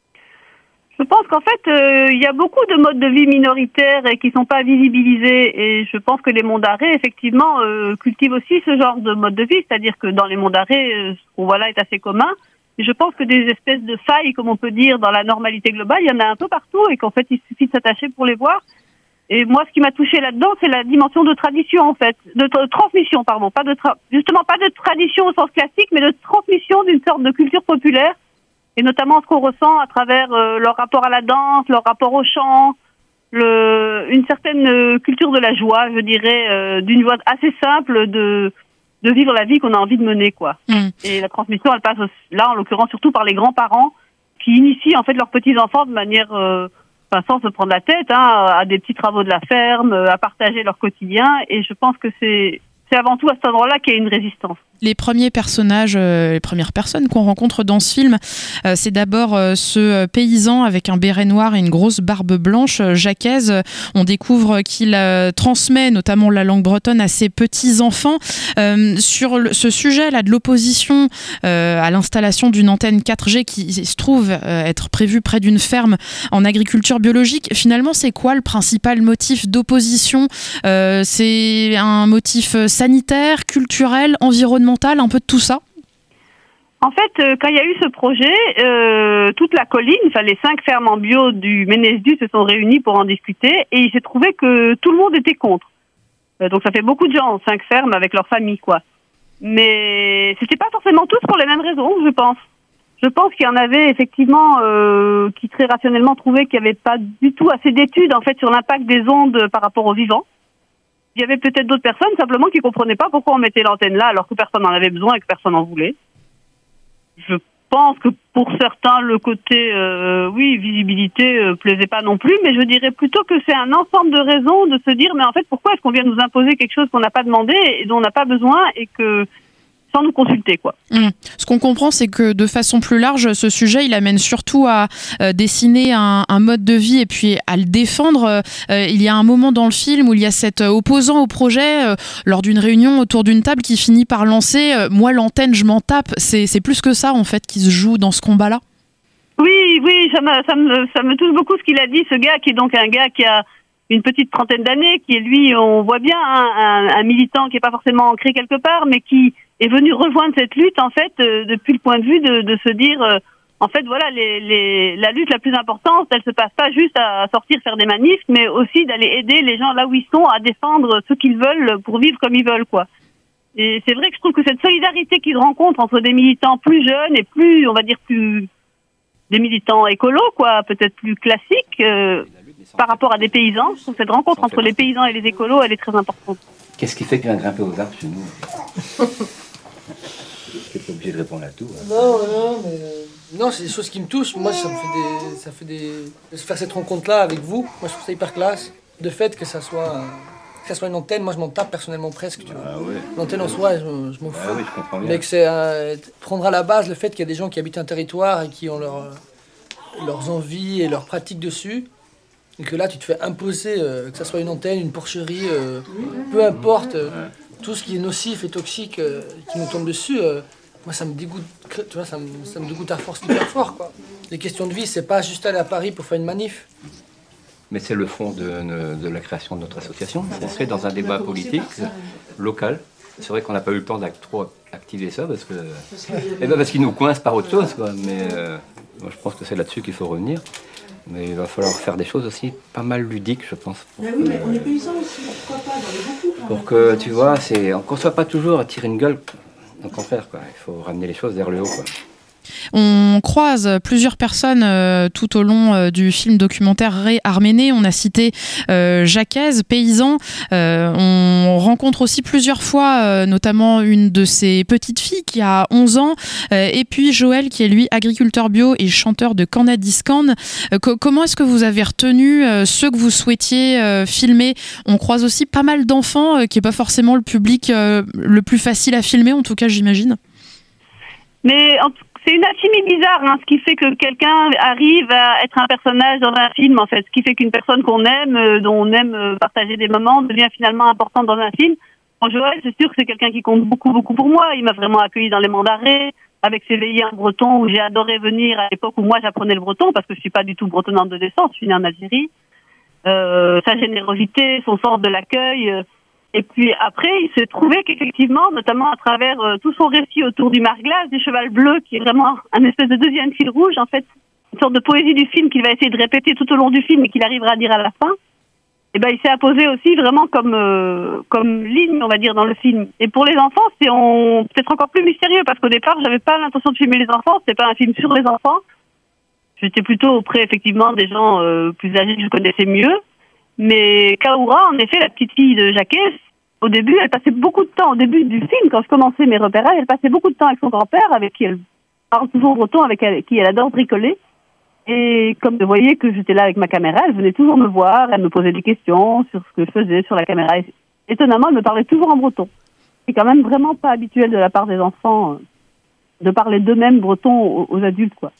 Speaker 11: Je pense qu'en fait, il y a beaucoup de modes de vie minoritaires et qui sont pas visibilisés. Et je pense que les Monts d'Arrée, effectivement, cultivent aussi ce genre de mode de vie. C'est-à-dire que dans les Monts d'Arrée, ce qu'on voit là est assez commun. Et je pense que des espèces de failles, comme on peut dire, dans la normalité globale, il y en a un peu partout et qu'en fait, il suffit de s'attacher pour les voir. Et moi, ce qui m'a touché là-dedans, c'est la dimension de tradition, en fait. De transmission, pardon. Justement, pas de tradition au sens classique, mais de transmission d'une sorte de culture populaire. Et notamment ce qu'on ressent à travers leur rapport à la danse, leur rapport au chant, une certaine culture de la joie, je dirais, d'une voie assez simple de vivre la vie qu'on a envie de mener, quoi. Et la transmission, elle passe là, en l'occurrence, surtout par les grands-parents qui initient, en fait, leurs petits-enfants de manière... sans se prendre la tête, à des petits travaux de la ferme, à partager leur quotidien. Et je pense que c'est avant tout à cet endroit-là qu'il y a une résistance.
Speaker 5: Les premiers personnages, les premières personnes qu'on rencontre dans ce film, c'est d'abord ce paysan avec un béret noir et une grosse barbe blanche, Jacques. On découvre qu'il transmet notamment la langue bretonne à ses petits-enfants. Sur ce sujet-là de l'opposition à l'installation d'une antenne 4G qui se trouve être prévue près d'une ferme en agriculture biologique, finalement, c'est quoi le principal motif d'opposition ? C'est un motif sanitaire, culturel, environnemental, un peu de tout ça?
Speaker 11: En fait, quand il y a eu ce projet, toute la colline, les 5 fermes en bio du Ménesdu se sont réunies pour en discuter et il s'est trouvé que tout le monde était contre. Donc ça fait beaucoup de gens, 5 fermes avec leur famille, quoi. Mais c'était pas forcément tous pour les mêmes raisons, je pense. Je pense qu'il y en avait effectivement qui très rationnellement trouvaient qu'il n'y avait pas du tout assez d'études en fait sur l'impact des ondes par rapport aux vivants. Il y avait peut-être d'autres personnes simplement qui comprenaient pas pourquoi on mettait l'antenne là alors que personne n'en avait besoin et que personne n'en voulait. Je pense que pour certains, le côté, visibilité plaisait pas non plus, mais je dirais plutôt que c'est un ensemble de raisons de se dire, mais en fait, pourquoi est-ce qu'on vient nous imposer quelque chose qu'on n'a pas demandé et dont on n'a pas besoin et que sans nous consulter, quoi.
Speaker 5: Ce qu'on comprend, c'est que de façon plus large, ce sujet, il amène surtout à dessiner un mode de vie et puis à le défendre. Il y a un moment dans le film où il y a cet opposant au projet lors d'une réunion autour d'une table qui finit par lancer « Moi, l'antenne, je m'en tape ». C'est plus que ça, en fait, qui se joue dans ce combat-là.
Speaker 11: Oui, ça me touche beaucoup ce qu'il a dit, ce gars qui est donc un gars qui a une petite trentaine d'années, qui est lui, on voit bien, un militant qui n'est pas forcément ancré quelque part, mais qui est venu rejoindre cette lutte, en fait, depuis le point de vue de se dire, en fait, voilà, la lutte la plus importante, elle se passe pas juste à sortir faire des manifs, mais aussi d'aller aider les gens là où ils sont à défendre ce qu'ils veulent pour vivre comme ils veulent, quoi. Et c'est vrai que je trouve que cette solidarité qu'ils rencontrent entre des militants plus jeunes et plus, on va dire, plus des militants écolos, quoi, peut-être plus classiques, par rapport à des paysans. Je trouve que cette rencontre entre les paysans et les écolos, elle est très importante.
Speaker 12: Qu'est-ce qui fait qu'il vient grimper aux arbres chez nous? Tu n'es pas obligé de répondre à tout. Hein.
Speaker 13: Non, c'est des choses qui me touchent. Moi, ça fait des... De faire cette rencontre-là avec vous, moi, je trouve ça hyper classe. De fait que ça soit une antenne, moi, je m'en tape personnellement presque. Tu vois.
Speaker 12: Ah ouais.
Speaker 13: L'antenne en soi, je m'en fous.
Speaker 12: Ah oui, je comprends bien.
Speaker 13: Mais que c'est prendre à la base le fait qu'il y a des gens qui habitent un territoire et qui ont leurs envies et leurs pratiques dessus. Et que là, tu te fais imposer, que ça soit une antenne, une porcherie, peu importe, tout ce qui est nocif et toxique qui nous tombe dessus, moi, ça me dégoûte, tu vois, ça me dégoûte à force hyper fort, quoi. Les questions de vie, c'est pas juste aller à Paris pour faire une manif.
Speaker 12: Mais c'est le fond de la création de notre association. On serait dans un débat politique local. C'est vrai qu'on n'a pas eu le temps trop activer ça parce qu'ils nous coincent par autre chose, quoi. Mais moi, je pense que c'est là-dessus qu'il faut revenir. Mais il va falloir faire des choses aussi pas mal ludiques, je pense.
Speaker 14: Ah oui, mais on est paysans aussi, pourquoi pas, dans les beaucoup.
Speaker 12: Pour que, tu vois, on ne conçoit pas toujours à tirer une gueule. Au contraire, quoi. Il faut ramener les choses vers le haut, quoi.
Speaker 5: On croise plusieurs personnes tout au long du film documentaire Ré Arménée. On a cité Jacques, paysan. On rencontre aussi plusieurs fois notamment une de ses petites filles qui a 11 ans et puis Joël qui est lui agriculteur bio et chanteur de Canadiscan. Comment est-ce que vous avez retenu ceux que vous souhaitiez filmer? On croise aussi pas mal d'enfants qui n'est pas forcément le public le plus facile à filmer, en tout cas j'imagine.
Speaker 11: Mais c'est une alchimie bizarre, hein, ce qui fait que quelqu'un arrive à être un personnage dans un film, en fait. Ce qui fait qu'une personne qu'on aime, dont on aime partager des moments, devient finalement importante dans un film. En Joël, c'est sûr que c'est quelqu'un qui compte beaucoup, beaucoup pour moi. Il m'a vraiment accueilli dans les Mandarins, avec ses veillées en breton, où j'ai adoré venir à l'époque où moi j'apprenais le breton, parce que je suis pas du tout bretonnante de naissance, je suis née en Algérie. Sa générosité, son sens de l'accueil... Et puis après, il s'est trouvé qu'effectivement, notamment à travers tout son récit autour du Marglace, du cheval bleu, qui est vraiment un espèce de deuxième fil rouge, en fait, une sorte de poésie du film qu'il va essayer de répéter tout au long du film et qu'il arrivera à dire à la fin, et ben il s'est imposé aussi vraiment comme ligne, on va dire, dans le film. Et pour les enfants, c'est peut-être encore plus mystérieux, parce qu'au départ, j'avais pas l'intention de filmer les enfants, c'était pas un film sur les enfants. J'étais plutôt auprès, effectivement, des gens plus âgés que je connaissais mieux. Mais Kaoura, en effet, la petite fille de Jacques, au début, elle passait beaucoup de temps, au début du film, quand je commençais mes repérages, elle passait beaucoup de temps avec son grand-père, avec qui elle parle toujours breton, avec qui elle adore bricoler. Et comme je voyais que j'étais là avec ma caméra, elle venait toujours me voir, elle me posait des questions sur ce que je faisais sur la caméra. Et, étonnamment, elle me parlait toujours en breton. C'est quand même vraiment pas habituel de la part des enfants de parler d'eux-mêmes breton aux adultes, quoi.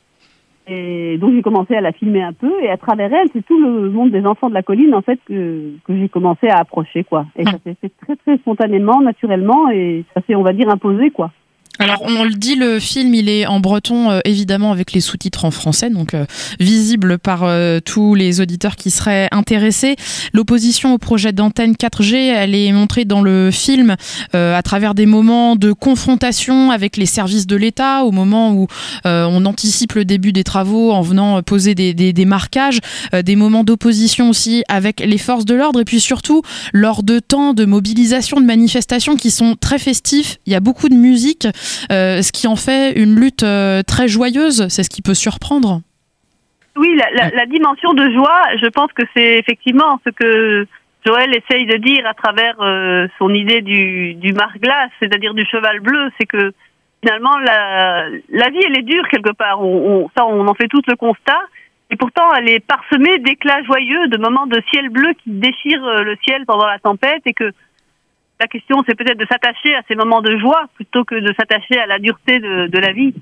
Speaker 11: Et donc j'ai commencé à la filmer un peu, et à travers elle, c'est tout le monde des enfants de la colline, en fait, que j'ai commencé à approcher, quoi. Et ça s'est fait très très spontanément, naturellement, et ça s'est, on va dire, imposé, quoi.
Speaker 5: Alors on le dit, le film il est en breton, évidemment avec les sous-titres en français, donc visible par tous les auditeurs qui seraient intéressés. L'opposition au projet d'antenne 4G, elle est montrée dans le film à travers des moments de confrontation avec les services de l'État, au moment où on anticipe le début des travaux en venant poser des marquages, des moments d'opposition aussi avec les forces de l'ordre, et puis surtout lors de temps de mobilisation, de manifestations qui sont très festifs. Il y a beaucoup de musique. Ce qui en fait une lutte très joyeuse, c'est ce qui peut surprendre.
Speaker 11: Oui, la dimension de joie, je pense que c'est effectivement ce que Joël essaye de dire à travers son idée du Marglace, c'est-à-dire du cheval bleu, c'est que finalement la vie elle est dure quelque part, on en fait tous le constat, et pourtant elle est parsemée d'éclats joyeux, de moments de ciel bleu qui déchirent le ciel pendant la tempête, et que la question, c'est peut-être de s'attacher à ces moments de joie plutôt que de s'attacher à la dureté de la vie.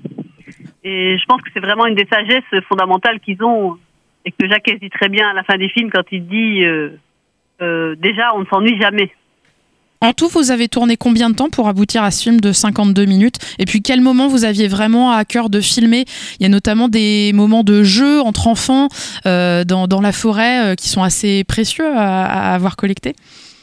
Speaker 11: Et je pense que c'est vraiment une des sagesses fondamentales qu'ils ont, et que Jacques dit très bien à la fin des films quand il dit déjà, on ne s'ennuie jamais.
Speaker 5: En tout, vous avez tourné combien de temps pour aboutir à ce film de 52 minutes ? Et puis, quel moment vous aviez vraiment à cœur de filmer ? Il y a notamment des moments de jeu entre enfants dans la forêt qui sont assez précieux à avoir collectés.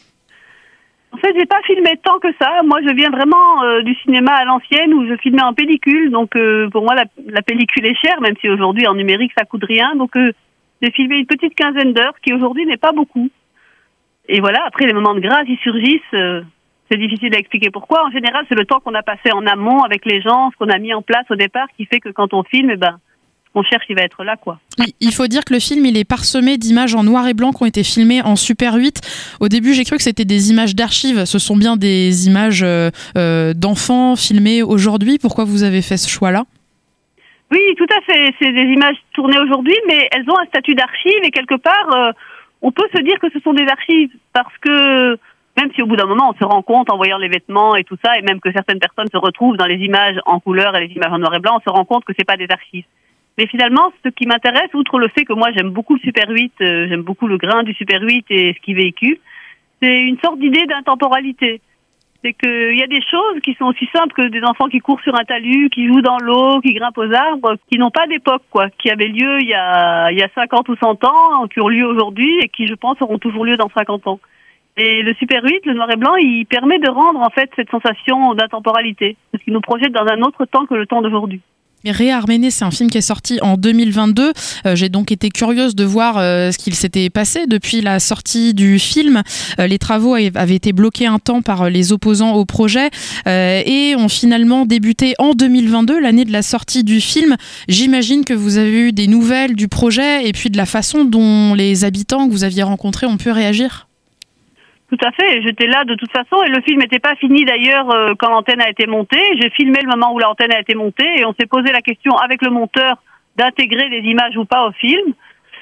Speaker 11: En fait, j'ai pas filmé tant que ça. Moi, je viens vraiment du cinéma à l'ancienne, où je filmais en pellicule. Donc, pour moi, la pellicule est chère, même si aujourd'hui, en numérique, ça coûte rien. Donc, j'ai filmé une petite quinzaine d'heures, qui aujourd'hui n'est pas beaucoup. Et voilà, après, les moments de grâce, ils surgissent. C'est difficile à expliquer pourquoi. En général, c'est le temps qu'on a passé en amont avec les gens, ce qu'on a mis en place au départ, qui fait que quand on filme, on cherche, il va être là, quoi.
Speaker 5: Il faut dire que le film, il est parsemé d'images en noir et blanc qui ont été filmées en Super 8. Au début, j'ai cru que c'était des images d'archives. Ce sont bien des images d'enfants filmées aujourd'hui. Pourquoi vous avez fait ce choix-là ?
Speaker 11: Oui, tout à fait. C'est des images tournées aujourd'hui, mais elles ont un statut d'archives, et quelque part, on peut se dire que ce sont des archives, parce que même si au bout d'un moment, on se rend compte en voyant les vêtements et tout ça, et même que certaines personnes se retrouvent dans les images en couleur et les images en noir et blanc, on se rend compte que c'est pas des archives. Mais finalement, ce qui m'intéresse, outre le fait que moi j'aime beaucoup le Super 8, j'aime beaucoup le grain du Super 8 et ce qu'il véhicule, c'est une sorte d'idée d'intemporalité. C'est qu'il y a des choses qui sont aussi simples que des enfants qui courent sur un talus, qui jouent dans l'eau, qui grimpent aux arbres, qui n'ont pas d'époque, quoi, qui avaient lieu il y a 50 ou 100 ans, qui ont lieu aujourd'hui et qui, je pense, auront toujours lieu dans 50 ans. Et le Super 8, le noir et blanc, il permet de rendre en fait cette sensation d'intemporalité, parce qu'il nous projette dans un autre temps que le temps d'aujourd'hui.
Speaker 5: Réa Arméné, c'est un film qui est sorti en 2022. J'ai donc été curieuse de voir ce qu'il s'était passé depuis la sortie du film. Les travaux avaient été bloqués un temps par les opposants au projet et ont finalement débuté en 2022, l'année de la sortie du film. J'imagine que vous avez eu des nouvelles du projet et puis de la façon dont les habitants que vous aviez rencontrés ont pu réagir.
Speaker 11: Tout à fait, j'étais là de toute façon, et le film n'était pas fini d'ailleurs quand l'antenne a été montée. J'ai filmé le moment où l'antenne a été montée, et on s'est posé la question avec le monteur d'intégrer des images ou pas au film.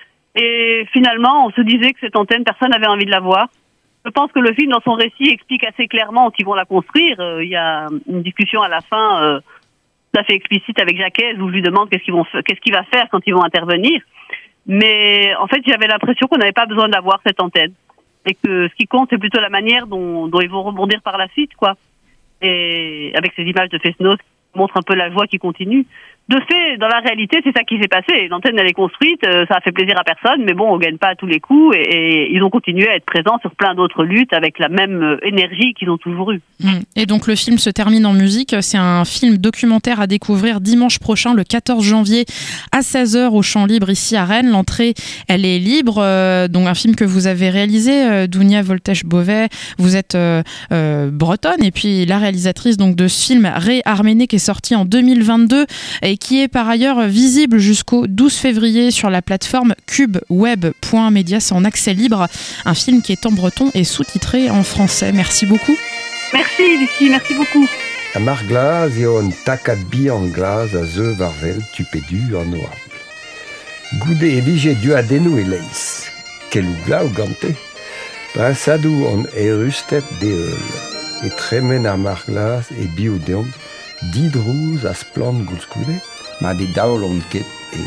Speaker 11: Et finalement, on se disait que cette antenne, personne n'avait envie de la voir. Je pense que le film, dans son récit, explique assez clairement qu'ils vont la construire. Il y a une discussion à la fin tout à fait explicite avec Jacques, où je lui demande qu'est-ce qu'il va faire quand ils vont intervenir. Mais en fait, j'avais l'impression qu'on n'avait pas besoin d'avoir cette antenne. Et que ce qui compte, c'est plutôt la manière dont ils vont rebondir par la suite, quoi. Et avec ces images de Fesnos qui montrent un peu la joie qui continue. de fait, dans la réalité, c'est ça qui s'est passé. L'antenne, elle est construite, ça a fait plaisir à personne, mais bon, on gagne pas à tous les coups et ils ont continué à être présents sur plein d'autres luttes avec la même énergie qu'ils ont toujours eue.
Speaker 5: Et donc le film se termine en musique. C'est un film documentaire à découvrir dimanche prochain, le 14 janvier à 16h au Champ Libre ici à Rennes. L'entrée, elle est libre. Donc un film que vous avez réalisé, Dounia Voltesh-Beauvais. Vous êtes bretonne et puis la réalisatrice donc de ce film, Ré Arméné, qui est sorti en 2022 et qui est par ailleurs visible jusqu'au 12 février sur la plateforme cubeweb.media. C'est en accès libre. Un film qui est en breton et sous-titré en français. Merci beaucoup.
Speaker 11: Merci Lucie, merci beaucoup.
Speaker 15: A Marglas eo an takad bi an glas a zeu varvel tupedu an oable. Goude e vije du adenou e leis. Kelou glau gante. Passadou an erustet de eul. E tremen a Marglas e biodeon. Didrouz a splant goulskoude. Ma de daol an ket e.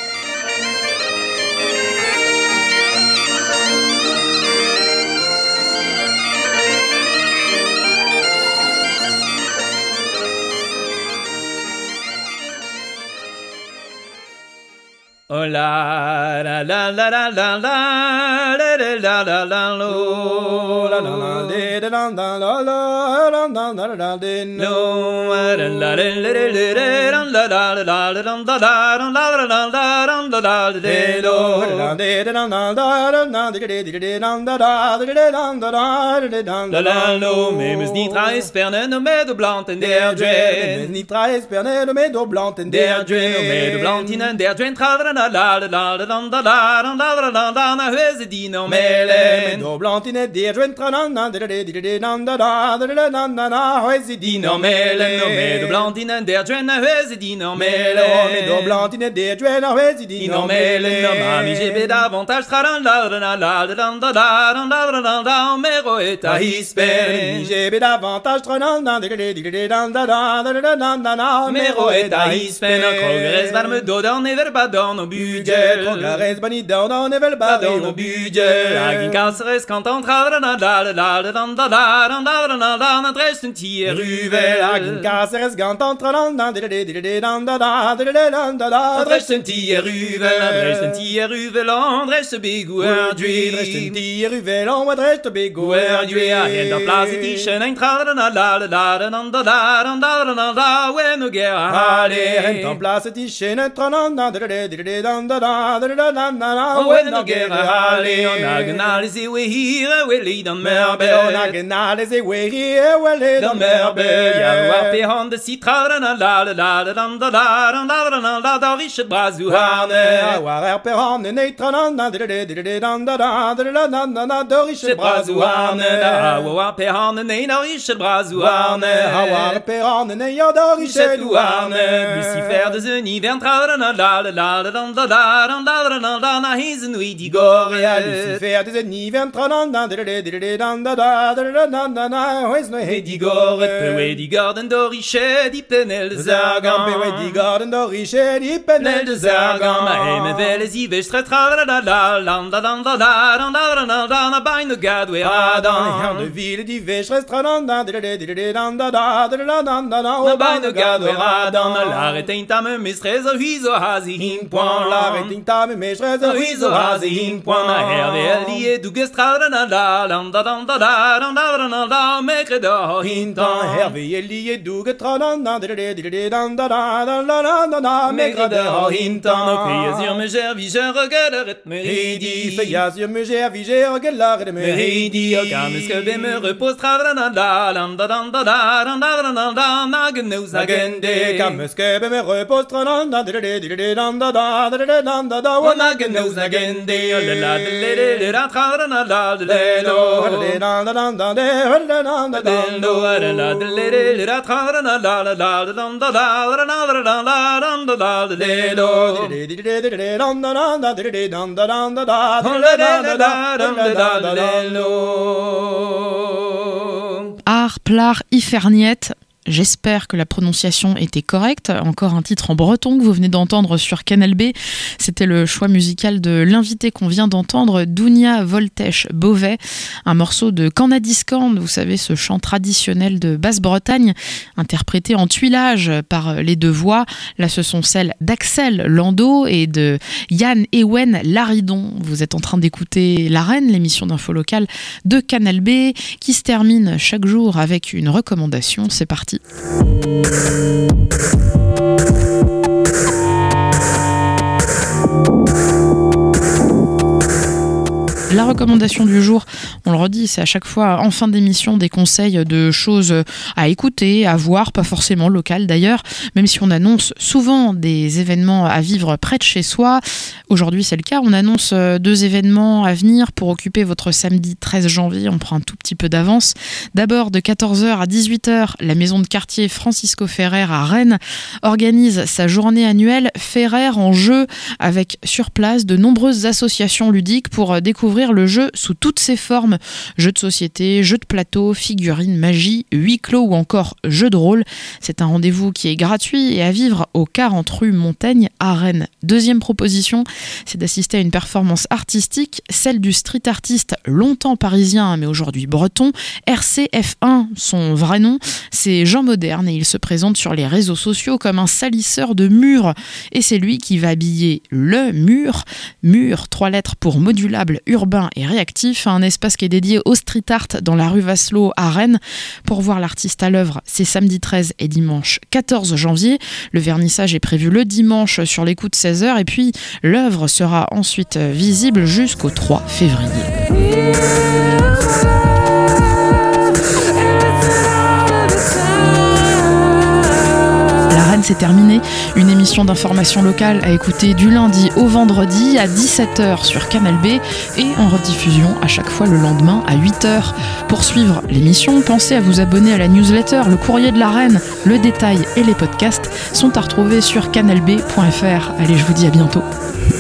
Speaker 16: Oh la la la la la la la la la la lo la la la de la la la la la la la la de no la la la la la la la la la de lo la de la la la la lo memes nitra esperne no med do blanten der dren nitra esperne no med do blanten der dren med do blantinen der dren tra la la la la la la la la la la na hueze dino melen do blantine de dren tranana de de de nanda da de na na na hueze dino melen no me do blantine de dren na hueze dino melen me do blantine de dren na hueze dino melen no mami j'ai davantage traran la la la la la la la mero et a hispen j'ai davantage traran de de na mero et a hispen progrès var me do dans never badon no budget progrès bani down on never badon no budget agin kasres quand on travaille la la la la la Dresden tier ruvel agin kasres quand on travaille la Dresden tier ruvel Dresden biguer Dresden tier ruvel on Dresden biguer du dans place tischen ein travaille la la la when no get allez dans place tischen ein when no get allez on agnalize we here we lead on merbe on agnalize we here we lead on merbe ja wape hand de citra la la la la da riche brazu harne war per hand neitran da da riche brazu harne wa per hand nei na riche brazu harne war per hand nei ja da riche harne Lucifer de univers tra la na his nuit di gore Lucifer de univers tra na his nuit di gore pe di garden do riche di penel de zargan pe di garden do riche di penel de zargan ma me veles i vestre tra la bain de gad we adam de ville di vestre tra la bain de gad we adam la retinta me mistrez huizo hazi hin point la retinta me mistrez huizo hazi hin point na herve li du gestra la me credo hin tan herve li du gestra me credo hin tan fais me gervi je regarde rythme ridi fais me gervi je regarde rythme ridi comme ce que me repose tra na gnous agende comme ce que me repose tra na gnous agende la la tra
Speaker 5: Art, Plar, Iferniette. J'espère que la prononciation était correcte. Encore un titre en breton que vous venez d'entendre sur Canal B. C'était le choix musical de l'invité qu'on vient d'entendre, Dounia Voltech-Beauvais, un morceau de Canadiscan, vous savez, ce chant traditionnel de Basse-Bretagne, interprété en tuilage par les deux voix. Là, ce sont celles d'Axel Landau et de Yann Ewen Laridon. Vous êtes en train d'écouter L'Arène, l'émission d'info locale de Canal B, qui se termine chaque jour avec une recommandation. C'est parti. La recommandation du jour, on le redit, c'est à chaque fois en fin d'émission des conseils de choses à écouter, à voir, pas forcément locales d'ailleurs, même si on annonce souvent des événements à vivre près de chez soi. Aujourd'hui c'est le cas, on annonce 2 événements à venir pour occuper votre samedi 13 janvier, on prend un tout petit peu d'avance. D'abord de 14h à 18h, la maison de quartier Francisco Ferrer à Rennes organise sa journée annuelle Ferrer en jeu, avec sur place de nombreuses associations ludiques pour découvrir le jeu sous toutes ses formes. Jeux de société, jeux de plateau, figurines, magie, huis clos ou encore jeux de rôle. C'est un rendez-vous qui est gratuit et à vivre au 40 rue Montaigne à Rennes. Deuxième proposition, c'est d'assister à une performance artistique, celle du street artiste longtemps parisien mais aujourd'hui breton, RCF1, son vrai nom. C'est Jean Moderne et il se présente sur les réseaux sociaux comme un salisseur de murs. Et c'est lui qui va habiller le mur. Mur, 3 lettres pour modulable, urbain et réactif, un espace qui est dédié au street art dans la rue Vasselot à Rennes. Pour voir l'artiste à l'œuvre, c'est samedi 13 et dimanche 14 janvier. Le vernissage est prévu le dimanche sur les coups de 16h et puis l'œuvre sera ensuite visible jusqu'au 3 février. C'est terminé, une émission d'information locale à écouter du lundi au vendredi à 17h sur Canal B et en rediffusion à chaque fois le lendemain à 8h. Pour suivre l'émission, pensez à vous abonner à la newsletter, le courrier de la Reine, le détail et les podcasts sont à retrouver sur canalb.fr. Allez, je vous dis à bientôt.